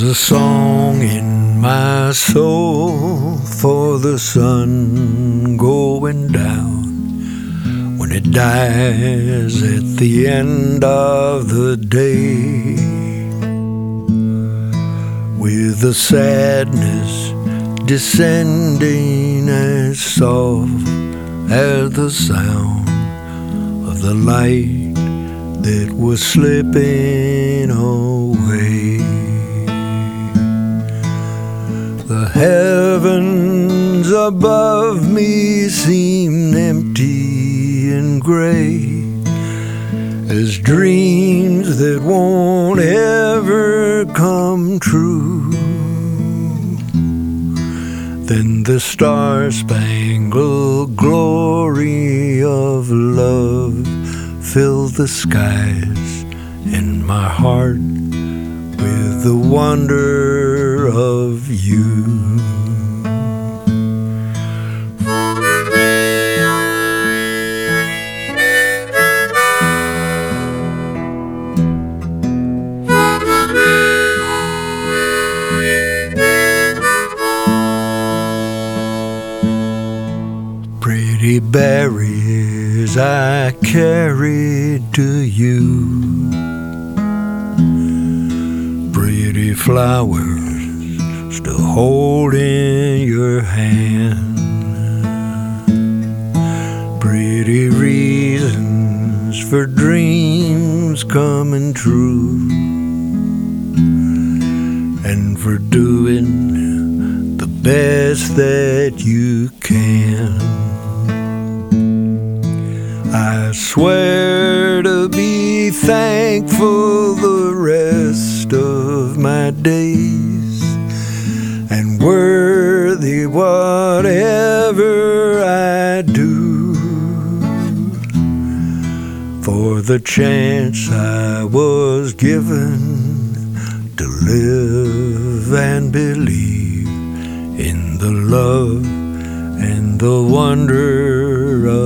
a song in my soul for the sun going down when it dies at the end of the day, with the sadness descending as soft as the sound of the light that was slipping away. The heavens above me seemed empty and gray as dreams that won't ever come true. Then the star-spangled glory of love filled the skies in my heart with the wonder of you. Pretty berries I carried to you, pretty flowers still holding your hand, pretty reasons for dreams coming true, and for doing the best that you can. I swear to be thankful the rest of my days, and worthy whatever I do, for the chance I was given to live and believe in the love and the wonder